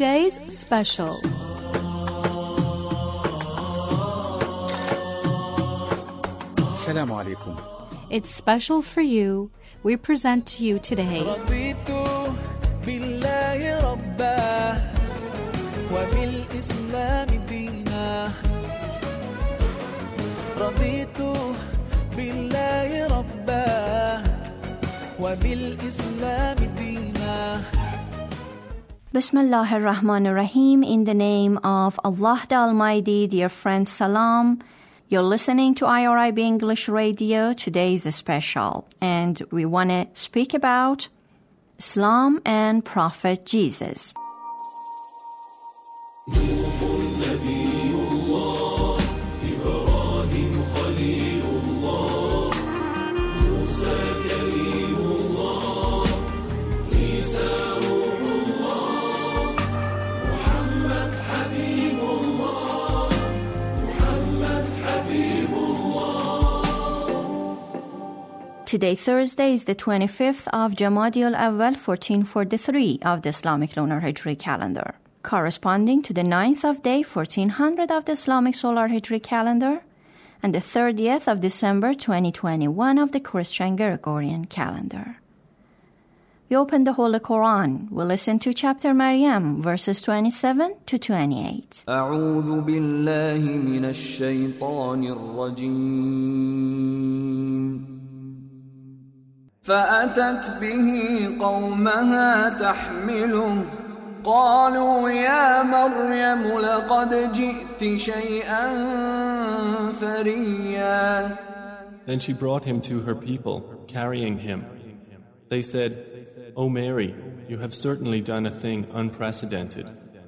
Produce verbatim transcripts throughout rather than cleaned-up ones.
today's special. Assalamu alaikum. It's special for you. We present to you today Bismillah ar-Rahman ar-Rahim. In the name of Allah the Almighty, dear friends, salam. You're listening to I R I B English Radio. Today is a special, and we want to speak about Islam and Prophet Jesus. Today, Thursday, is the twenty-fifth of Jamadi al-Awwal, fourteen forty-three of the Islamic Lunar Hijri calendar, corresponding to the ninth of Day, fourteen hundred of the Islamic Solar Hijri calendar, and the thirtieth of December, twenty twenty-one of the Christian Gregorian calendar. We open the Holy Quran. We listen to chapter Maryam, verses twenty-seven to twenty-eight. أعوذ بالله من الشيطان الرجيم فأتت به قومها تحمله قالوا يا مريم لقد جئت شيئا فريا. Then she brought him to her people, carrying him. They said, O Mary, you have certainly done a thing unprecedented.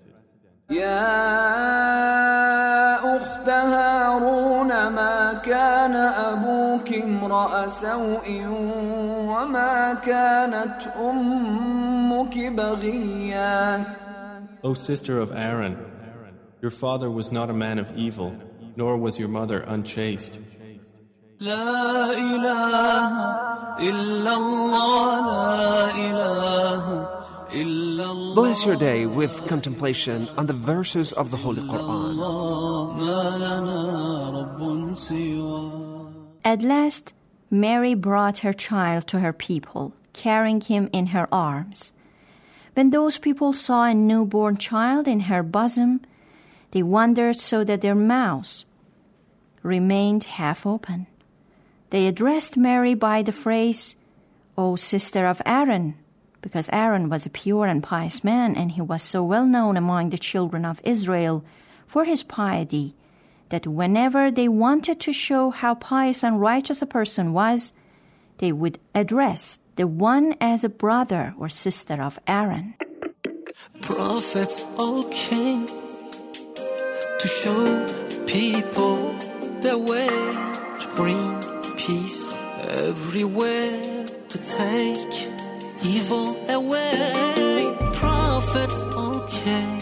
يا أخت هارون ما كان أبوك امرأ سوء وما كانت أمك بغيا. O sister of Aaron, your father was not a man of evil, nor was your mother unchaste. لا إله إلا الله لا إله Bless your day with contemplation on the verses of the Holy Quran. At last, Mary brought her child to her people, carrying him in her arms. When those people saw a newborn child in her bosom, they wondered so that their mouths remained half open. They addressed Mary by the phrase, O sister of Aaron, because Aaron was a pure and pious man, and he was so well known among the children of Israel for his piety that whenever they wanted to show how pious and righteous a person was, they would address the one as a brother or sister of Aaron. Prophets all came to show people the way, to bring peace everywhere, to take evil away. Prophets all came.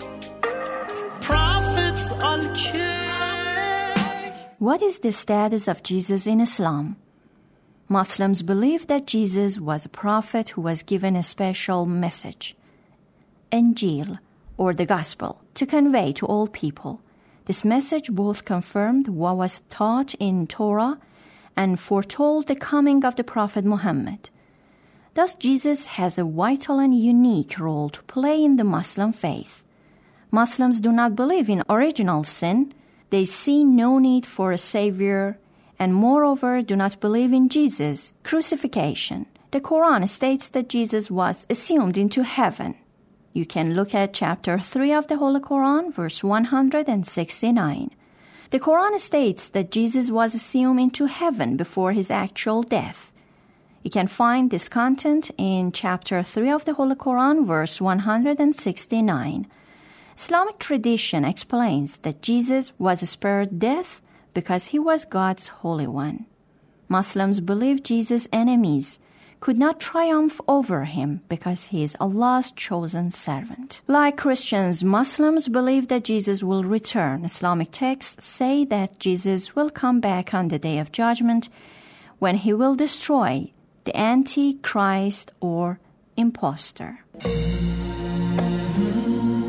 Prophets all came. What is the status of Jesus in Islam? Muslims believe that Jesus was a prophet who was given a special message, Injil, or the Gospel, to convey to all people. This message both confirmed what was taught in Torah and foretold the coming of the Prophet Muhammad. Thus, Jesus has a vital and unique role to play in the Muslim faith. Muslims do not believe in original sin. They see no need for a savior, and moreover do not believe in Jesus' crucifixion. The Quran states that Jesus was assumed into heaven. You can look at chapter three of the Holy Quran, verse one hundred sixty-nine. The Quran states that Jesus was assumed into heaven before his actual death. You can find this content in chapter three of the Holy Quran, verse one hundred sixty-nine. Islamic tradition explains that Jesus was spared death because he was God's Holy One. Muslims believe Jesus' enemies could not triumph over him because he is Allah's chosen servant. Like Christians, Muslims believe that Jesus will return. Islamic texts say that Jesus will come back on the Day of Judgment when he will destroy the Antichrist or impostor.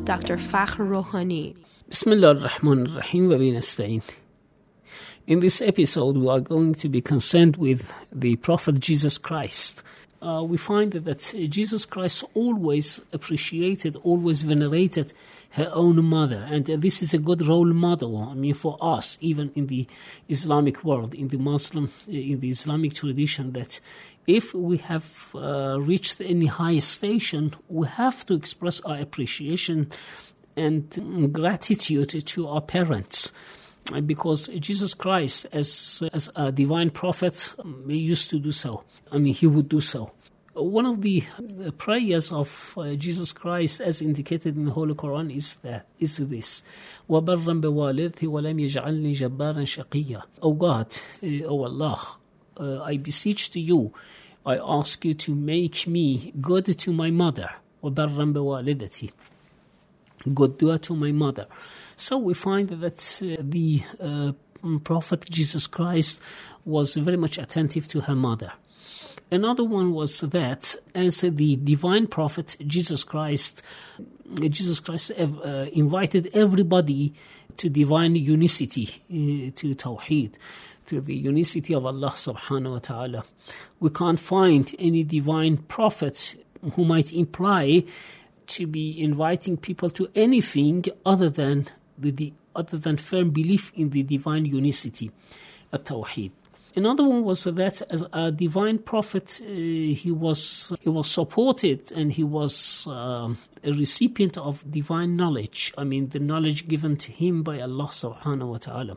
Doctor Fakhr Rouhani. Bismillah ar-Rahman ar-Rahim wa bi nasta'in. In this episode, we are going to be concerned with the Prophet Jesus Christ. Uh, we find that Jesus Christ always appreciated, always venerated her own mother. And this is a good role model, I mean, for us, even in the Islamic world, in the Muslim, in the Islamic tradition, that if we have uh, reached any high station, we have to express our appreciation and gratitude to our parents. Because Jesus Christ, as as a divine prophet, he used to do so. I mean, he would do so. One of the prayers of uh, Jesus Christ, as indicated in the Holy Quran, is that is this: وَبَرًّا بِوَالِدْتِي وَلَمْ يَجْعَلْنِي جَبَّارًا شَقِيًّا. Oh God, uh, oh Allah, uh, I beseech to you, I ask you to make me good to my mother. وَبَرًّا بِوَالِدَتِي. Good dua to my mother. So we find that uh, the uh, Prophet Jesus Christ was very much attentive to her mother. Another one was that as the divine prophet Jesus Christ, Jesus Christ uh, invited everybody to divine unicity, uh, to Tawheed, to the unicity of Allah subhanahu wa ta'ala. We can't find any divine prophet who might imply to be inviting people to anything other than the, the other than firm belief in the divine unicity, at-Tawheed. Another one was that as a divine prophet, uh, he was he was supported and he was uh, a recipient of divine knowledge. I mean, the knowledge given to him by Allah subhanahu wa ta'ala.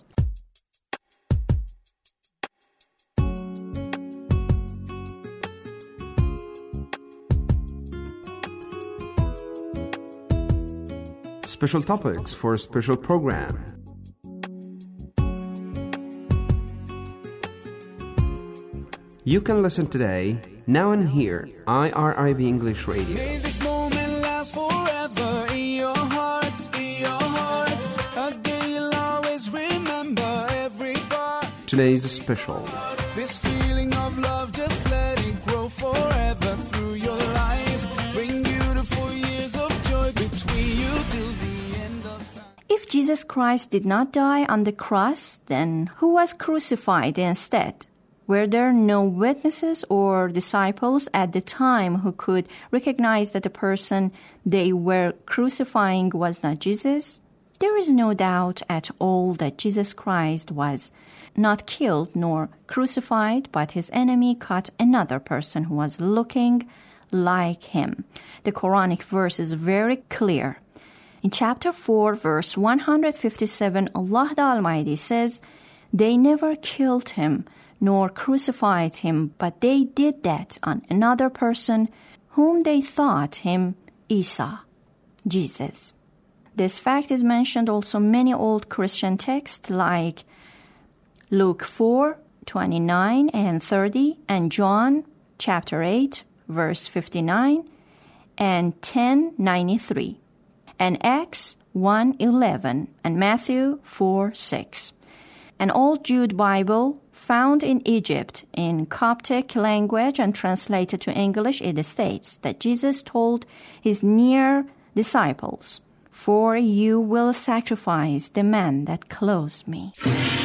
Special topics for a special program. You can listen today, now and here, I R I B English Radio. May this moment last forever in your hearts, in your hearts. A day you'll always remember every part. Today's special. This feeling of love, just let it grow forever through your life. Bring beautiful years of joy between you till the end of time. If Jesus Christ did not die on the cross, then who was crucified instead? Were there no witnesses or disciples at the time who could recognize that the person they were crucifying was not Jesus? There is no doubt at all that Jesus Christ was not killed nor crucified, but his enemy caught another person who was looking like him. The Quranic verse is very clear. In chapter four, verse one hundred fifty-seven, Allah the Almighty says, "They never killed him, nor crucified him, but they did that on another person, whom they thought him Isa," Jesus. This fact is mentioned also in many old Christian texts like Luke four, twenty-nine and thirty, and John chapter eight, verse fifty-nine, and ten ninety-three, and Acts one eleven, and Matthew four six. An old Jude Bible found in Egypt in Coptic language and translated to English, it states that Jesus told his near disciples, "For you will sacrifice the man that clothes me."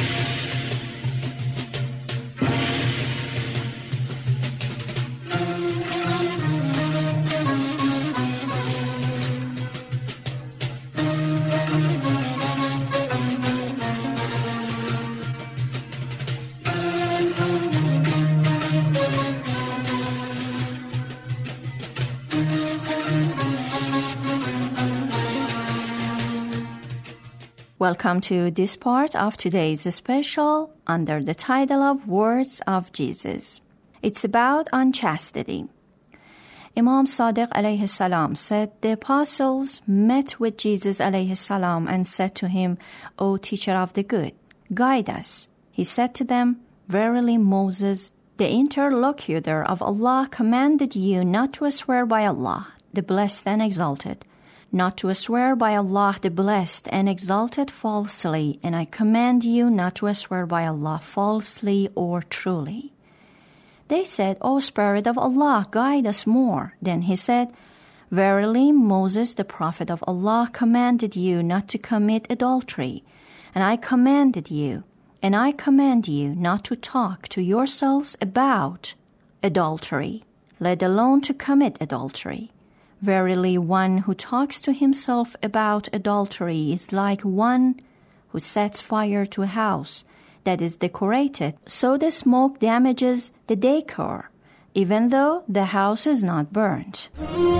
Welcome to this part of today's special under the title of Words of Jesus. It's about unchastity. Imam Sadiq alayhi salam said the apostles met with Jesus alayhi salam and said to him, "O teacher of the good, guide us." He said to them, "Verily Moses, the interlocutor of Allah, commanded you not to swear by Allah, the blessed and exalted, not to swear by Allah the blessed and exalted falsely, and I command you not to swear by Allah falsely or truly." They said, "O Spirit of Allah, guide us more." Then he said, Verily, Moses, the prophet of Allah, commanded you not to commit adultery. And I commanded you, and I command you not to talk to yourselves about adultery, let alone to commit adultery. Verily, one who talks to himself about adultery is like one who sets fire to a house that is decorated, so the smoke damages the decor, even though the house is not burnt.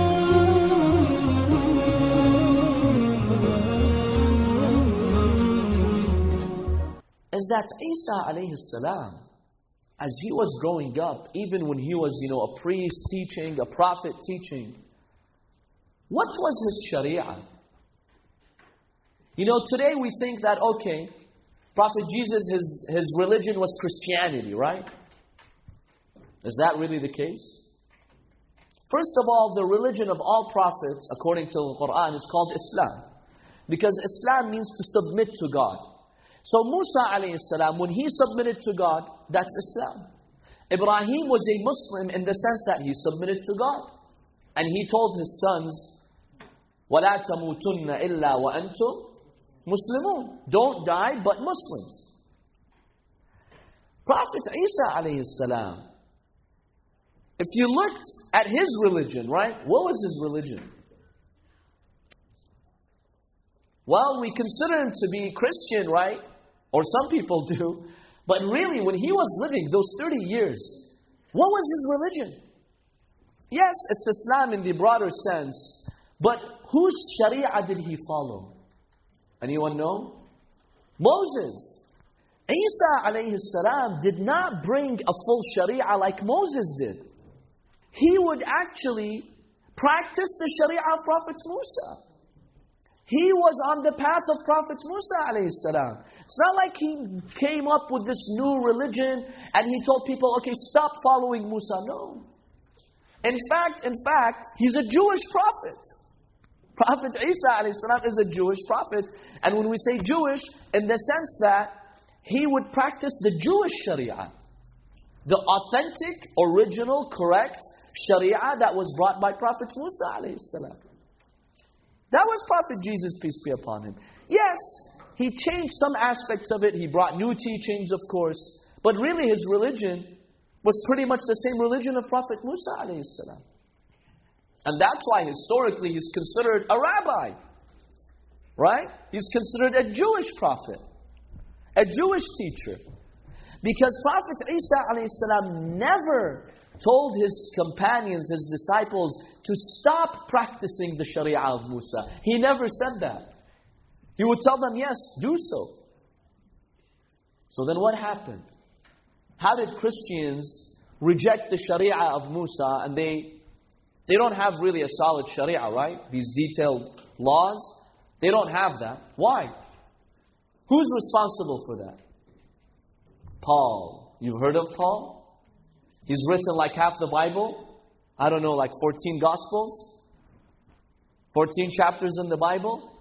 Is that Isa alayhi salam, as he was growing up, even when he was, you know, a priest teaching, a prophet teaching, what was his sharia? You know, today we think that, okay, Prophet Jesus, his, his religion was Christianity, right? Is that really the case? First of all, the religion of all prophets, according to the Quran, is called Islam. Because Islam means to submit to God. So Musa alayhi salam, when he submitted to God, that's Islam. Ibrahim was a Muslim in the sense that he submitted to God. And he told his sons, وَلَا تَمُوتُنَّ إِلَّا وَأَنْتُمْ Muslimun. Don't die, but Muslims. Prophet Isa alayhi salam, if you looked at his religion, right? What was his religion? Well, we consider him to be Christian, right? Or some people do. But really, when he was living those thirty years, what was his religion? Yes, it's Islam in the broader sense. But whose sharia did he follow? Anyone know? Moses. Isa alayhi salam did not bring a full sharia like Moses did. He would actually practice the sharia of Prophet Musa. He was on the path of Prophet Musa alayhi salam. It's not like he came up with this new religion and he told people, okay, stop following Musa. No. In fact, in fact, he's a Jewish prophet. Prophet Isa alayhi salam is a Jewish prophet. And when we say Jewish, in the sense that he would practice the Jewish sharia. The authentic, original, correct sharia that was brought by Prophet Musa alayhi salam. That was Prophet Jesus, peace be upon him. Yes, he changed some aspects of it. He brought new teachings, of course. But really his religion was pretty much the same religion of Prophet Musa alayhi salam. And that's why historically he's considered a rabbi. Right? He's considered a Jewish prophet. A Jewish teacher. Because Prophet Isa alayhi salam never told his companions, his disciples, to stop practicing the sharia of Musa. He never said that. He would tell them, yes, do so. So then what happened? How did Christians reject the sharia of Musa and they they don't have really a solid sharia, right? These detailed laws, they don't have that. Why? Who's responsible for that? Paul. You've heard of Paul? He's written like half the Bible. I don't know, like fourteen Gospels. fourteen chapters in the Bible.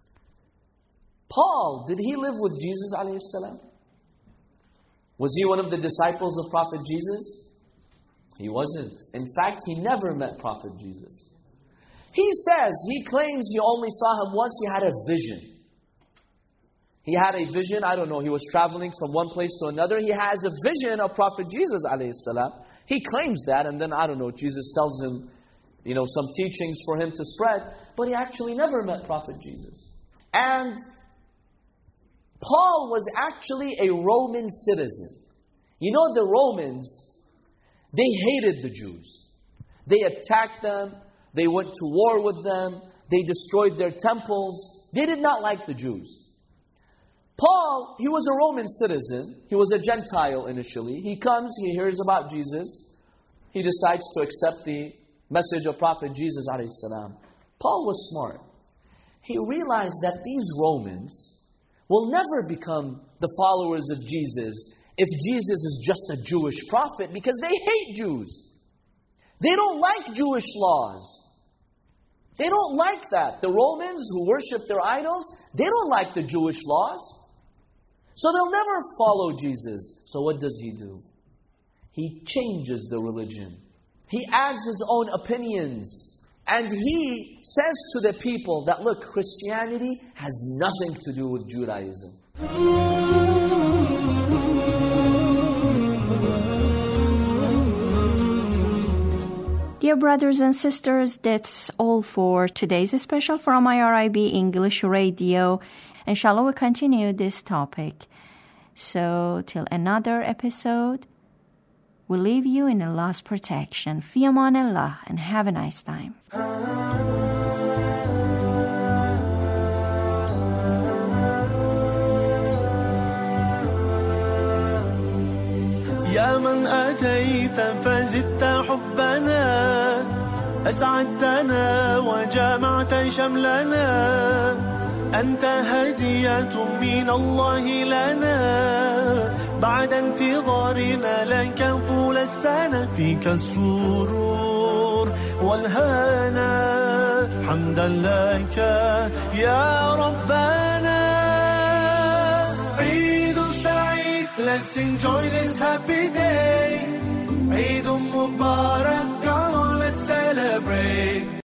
Paul, did he live with Jesus alayhi salam? Was he one of the disciples of Prophet Jesus? He wasn't. In fact, he never met Prophet Jesus. He says, he claims he only saw him once. He had a vision. He had a vision, I don't know, he was traveling from one place to another. He has a vision of Prophet Jesus alayhi salam. He claims that, and then, I don't know, Jesus tells him, you know, some teachings for him to spread. But he actually never met Prophet Jesus. And Paul was actually a Roman citizen. You know, the Romans, they hated the Jews. They attacked them. They went to war with them. They destroyed their temples. They did not like the Jews. Paul, he was a Roman citizen. He was a Gentile initially. He comes, he hears about Jesus. He decides to accept the message of Prophet Jesus alayhi salam. Paul was smart. He realized that these Romans will never become the followers of Jesus if Jesus is just a Jewish prophet, because they hate Jews. They don't like Jewish laws. They don't like that. The Romans who worship their idols, they don't like the Jewish laws. So they'll never follow Jesus. So what does he do? He changes the religion. He adds his own opinions And he says to the people that, look, Christianity has nothing to do with Judaism. Dear brothers and sisters, that's all for today's special from I R I B English Radio. Inshallah, we'll continue this topic. So, till another episode, we leave you in Allah's protection. Fi aman Allah, and have a nice time. يا من أتيت فزدت حبنا أسعدتنا وجمعت شملنا أنت هدية من الله لنا بعد انتظارنا لك طول السنة فيك السرور والهنا حمدا لك يا ربنا عيد سعيد let's enjoy this happy day عيد مبارك come on let's celebrate